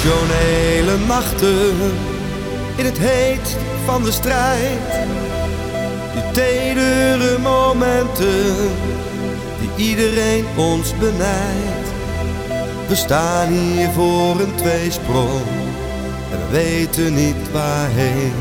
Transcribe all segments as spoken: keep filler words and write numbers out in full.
Emotionele nachten in het heet van de strijd. Die tedere momenten die iedereen ons benijdt. We staan hier voor een tweesprong en we weten niet waarheen.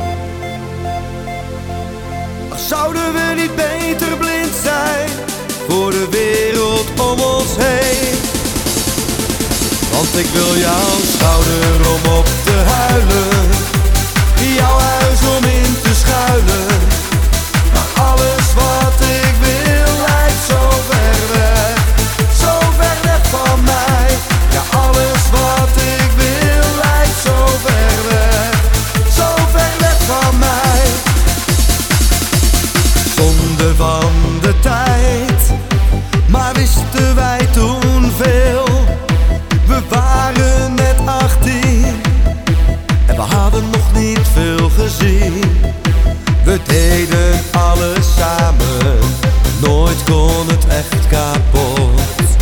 Ach, zouden we niet beter blind zijn voor de wereld om ons heen? Want ik wil jouw schouder om op te huilen, jouw huis om in te schuilen. Maar alles wat ik wil lijkt zo ver weg, zo ver weg van mij. Ja, alles wat ik wil lijkt zo ver weg, zo ver weg van mij. Zonde van de tijd, maar wisten wij toen veel. We waren net achttien en we hadden nog niet veel gezien. We deden alles samen, nooit kon het echt kapot.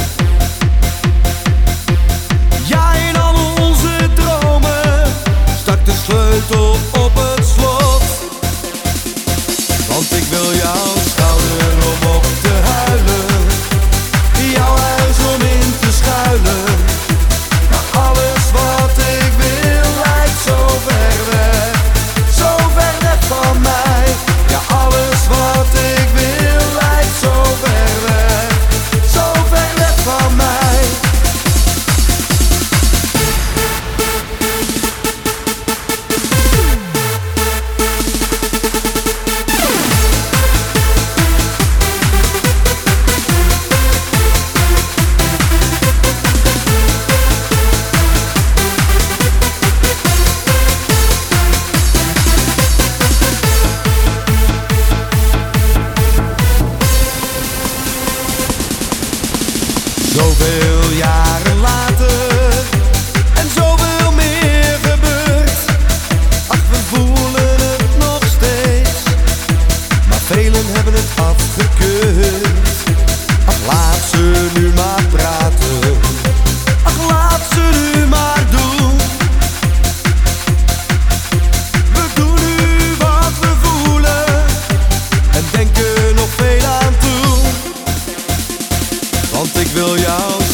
Ja, in al onze dromen stak de sleutel op het slot. Want ik wil jouw schouder om op te huilen, jouw huis om in te schuilen. Alles wat ik wil lijkt zo ver weg, zo ver weg van mij. Ja, alles wat ik wil lijkt zo ver weg, zo ver weg van mij. Zoveel jaren later en zoveel meer gebeurt. Ach, we voelen het nog steeds, maar velen hebben het afgekeurd. Ach, laat ze nu maar praten, ach, laat ze nu maar doen. We doen nu wat we voelen en denken nog veel aan toe. Want ik wil jou